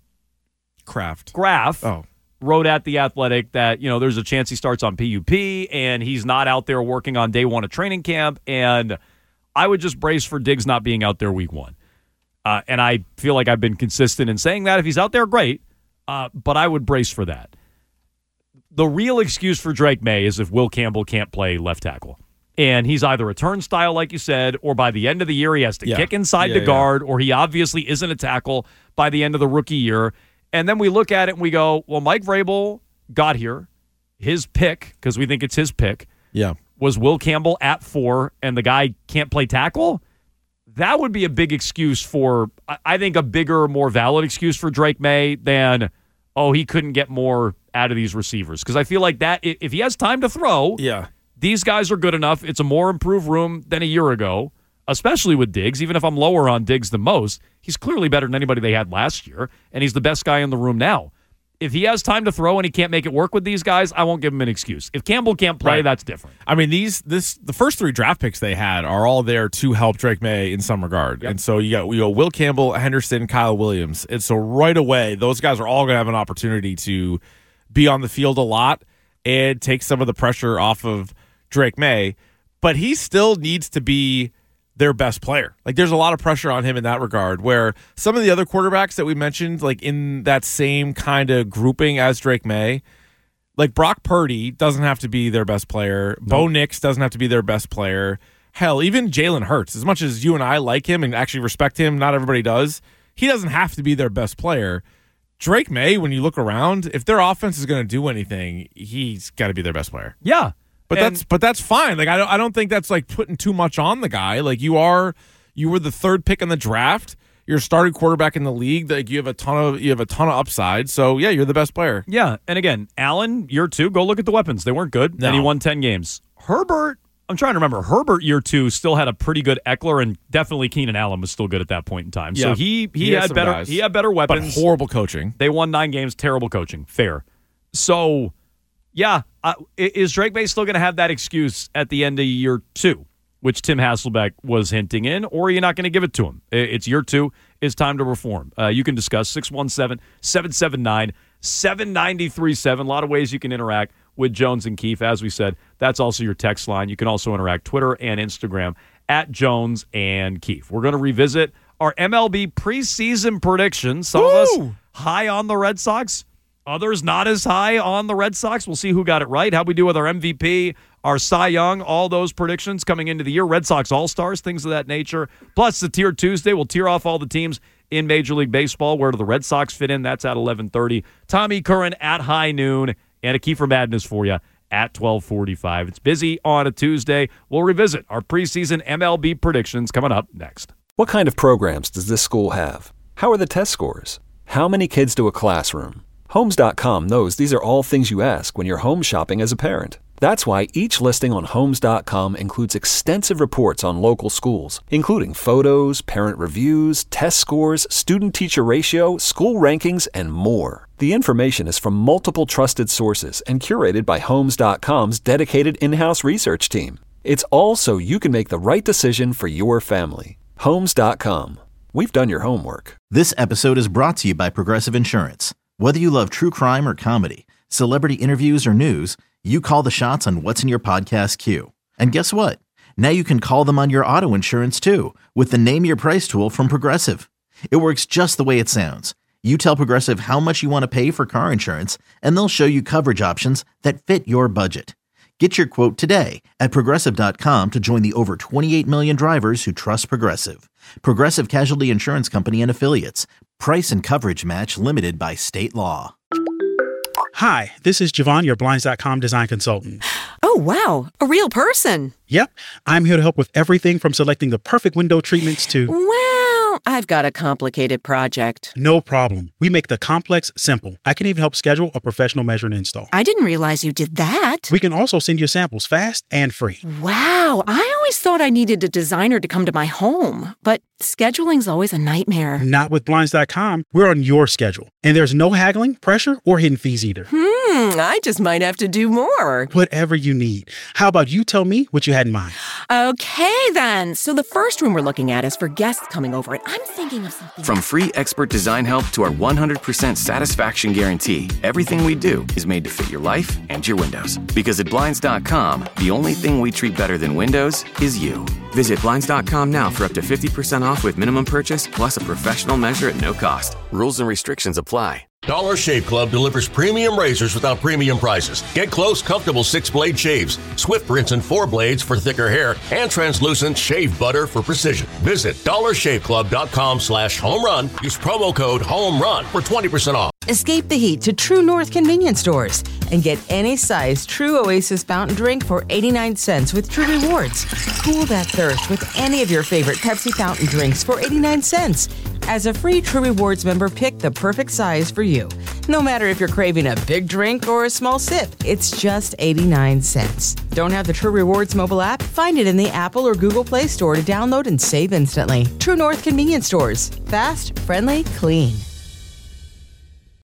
Graff wrote at The Athletic that, there's a chance he starts on PUP, and he's not out there working on day 1 of training camp, and I would just brace for Diggs not being out there week 1. And I feel like I've been consistent in saying that. If he's out there, great. But I would brace for that. The real excuse for Drake May is if Will Campbell can't play left tackle. And he's either a turnstile, like you said, or by the end of the year he has to kick inside the guard, or he obviously isn't a tackle by the end of the rookie year. And then we look at it and we go, well, Mike Vrabel got here. His pick, because we think it's his pick, was Will Campbell at 4, and the guy can't play tackle? That would be a big excuse for, I think, a bigger, more valid excuse for Drake May than, he couldn't get more out of these receivers. Because I feel like that, if he has time to throw, these guys are good enough. It's a more improved room than a year ago, especially with Diggs. Even if I'm lower on Diggs than most, he's clearly better than anybody they had last year, and he's the best guy in the room now. If he has time to throw and he can't make it work with these guys, I won't give him an excuse. If Campbell can't play, that's different. I mean, the first 3 draft picks they had are all there to help Drake May in some regard. And so you got Will Campbell, Henderson, Kyle Williams. And so right away, those guys are all going to have an opportunity to be on the field a lot and take some of the pressure off of Drake May. But he still needs to be their best player. Like there's a lot of pressure on him in that regard, where some of the other quarterbacks that we mentioned, like in that same kind of grouping as Drake May, like Brock Purdy doesn't have to be their best player. Nope. Bo Nix doesn't have to be their best player. Hell, even Jalen Hurts, as much as you and I like him and actually respect him, not everybody does, he doesn't have to be their best player. Drake May, when you look around, if their offense is going to do anything, he's got to be their best player. Yeah. But that's fine. Like I don't think that's like putting too much on the guy. Like you were the 3rd pick in the draft. You're a starting quarterback in the league. Like you have a ton of upside. So yeah, you're the best player. Yeah, and again, Allen year 2. Go look at the weapons. They weren't good, and he won 10 games. Herbert, I'm trying to remember. Herbert year 2 still had a pretty good Eckler, and definitely Keenan Allen was still good at that point in time. So he had better guys. He had better weapons. But horrible coaching. They won 9 games. Terrible coaching. Fair. So. Yeah, is Drake May still going to have that excuse at the end of year 2, which Tim Hasselbeck was hinting in, or are you not going to give it to him? It's year 2. It's time to reform. You can discuss 617-779-7937. A lot of ways you can interact with Jones and Keefe. As we said, that's also your text line. You can also interact Twitter and Instagram at Jones and Keefe. We're going to revisit our MLB preseason predictions. Some of us high on the Red Sox. Others not as high on the Red Sox. We'll see who got it right. How we do with our MVP, our Cy Young, all those predictions coming into the year. Red Sox All-Stars, things of that nature. Plus the Tier Tuesday. We'll tier off all the teams in Major League Baseball. Where do the Red Sox fit in? That's at 11:30. Tommy Curran at high noon. And a Kiefer Madness for you at 12:45. It's busy on a Tuesday. We'll revisit our preseason MLB predictions coming up next. What kind of programs does this school have? How are the test scores? How many kids do a classroom? Homes.com knows these are all things you ask when you're home shopping as a parent. That's why each listing on Homes.com includes extensive reports on local schools, including photos, parent reviews, test scores, student-teacher ratio, school rankings, and more. The information is from multiple trusted sources and curated by Homes.com's dedicated in-house research team. It's all so you can make the right decision for your family. Homes.com. We've done your homework. This episode is brought to you by Progressive Insurance. Whether you love true crime or comedy, celebrity interviews or news, you call the shots on what's in your podcast queue. And guess what? Now you can call them on your auto insurance too with the Name Your Price tool from Progressive. It works just the way it sounds. You tell Progressive how much you want to pay for car insurance, and they'll show you coverage options that fit your budget. Get your quote today at Progressive.com to join the over 28 million drivers who trust Progressive. Progressive Casualty Insurance Company and Affiliates. Price and coverage match limited by state law. Hi, this is Javon, your Blinds.com design consultant. Oh, wow. A real person. Yep. I'm here to help with everything from selecting the perfect window treatments to... Well, I've got a complicated project. No problem. We make the complex simple. I can even help schedule a professional measure and install. I didn't realize you did that. We can also send you samples fast and free. Wow. I always thought I needed a designer to come to my home, but scheduling's always a nightmare. Not with Blinds.com. We're on your schedule. And there's no haggling, pressure, or hidden fees either. I just might have to do more. Whatever you need. How about you tell me what you had in mind? Okay, then. So the first room we're looking at is for guests coming over, and I'm thinking of something. From free expert design help to our 100% satisfaction guarantee, everything we do is made to fit your life and your windows. Because at Blinds.com, the only thing we treat better than windows is you. Visit Blinds.com now for up to 50% off with minimum purchase plus a professional measure at no cost. Rules and restrictions apply. Dollar Shave Club delivers premium razors without premium prices. Get close, comfortable 6-blade shaves, swift rinse and 4 blades for thicker hair, and translucent shave butter for precision. Visit dollarshaveclub.com/homerun. Use promo code HOMERUN for 20% off. Escape the heat to True North convenience stores and get any size True Oasis fountain drink for 89 cents with True Rewards. Cool that thirst with any of your favorite Pepsi fountain drinks for 89 cents. As a free True Rewards member, pick the perfect size for you. No matter if you're craving a big drink or a small sip, it's just 89 cents. Don't have the True Rewards mobile app? Find it in the Apple or Google Play Store to download and save instantly. True North convenience stores. Fast, friendly, clean.